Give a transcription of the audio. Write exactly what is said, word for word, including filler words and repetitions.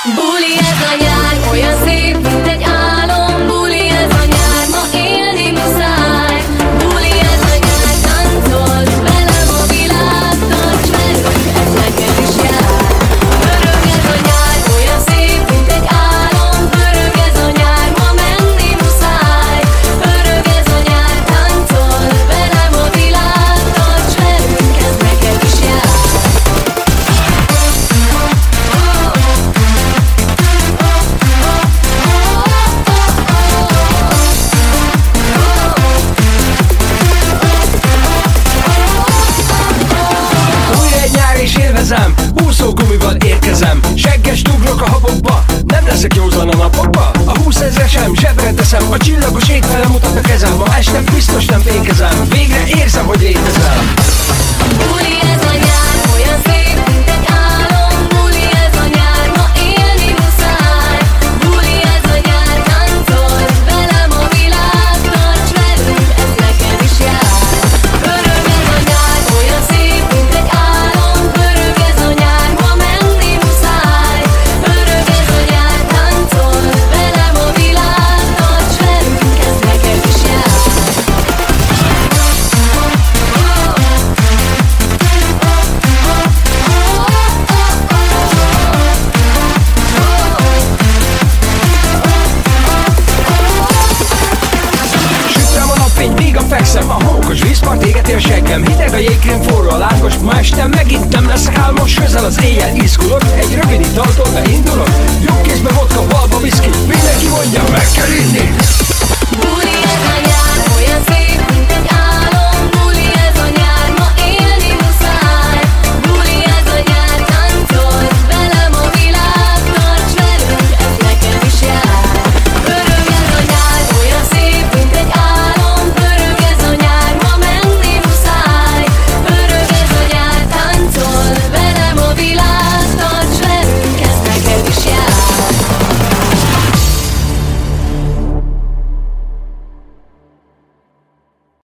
Buli ez a nyár, olyan szép, mint egy álom. Buli ez a nyár, ma élni muszáj. Buli ez a nyár, táncolj velem a világ, tarts velünk, ez neked is jár. Pörög ez a nyár, olyan szép, mint egy álom. Pörög ez a nyár, ma menni muszáj. Pörög ez a nyár, táncolj velem a világ, tarts velünk, ez neked is jár. Újra egy nyár és élvezem, úszógumival érkezem. Segges ugrok a habokba, nem leszek józan a napokba. A húszezresem zsebre teszem, a csillagos ég fele mutat a kezem. Ma este biztos nem fékezem, végre érzem, hogy létezem. Buli ez a nyár, olyan szép, mint egy álom. Buli ez a nyár, ma élni muszáj. Buli ez a nyár, táncolj velem a világ, tarts velünk, ez neked is jár. Pörög ez a nyár, olyan szép, mint egy álom. Pörög ez a nyár, ma menni muszáj. Pörög ez a nyár, táncolj velem a világ, tarts velünk, ez neked is jár. Sütöm a napfény, vígan fekszem, a homokos vízpart égeti a seggem. Hideg a jégkrém, forró a lángos, ma este megint nem leszek álmos. Közel az éjjel izgulok, egy rövid ital